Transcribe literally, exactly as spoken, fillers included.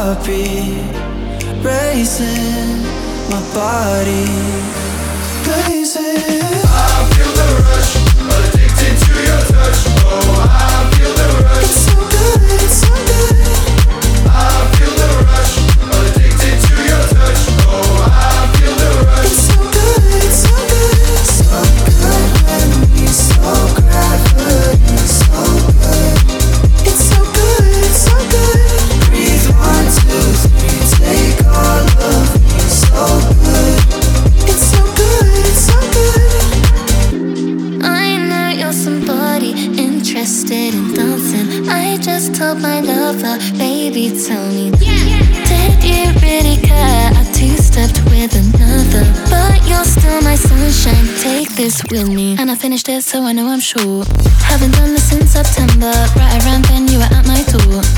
heartbeat racing, my body blazing. I feel the rush, addicted to your touch. Oh, I feel the rush. It's so good, it's so good. I feel the rush, addicted to your touch. Oh, I feel the rush. It's so good, it's so good. So good when we so gravity, so good. It's so good, it's so good. Breathe one, two, three, take all of me. So good. It's so good, it's so good. I know you're somebody interested in dancing. I just told my lover, baby, tell me, did you really care? I two-stepped with another, but you're still my sunshine. Take this with me. And I finished it, so I know I'm sure. Haven't done this since September. Right around then you were at my door.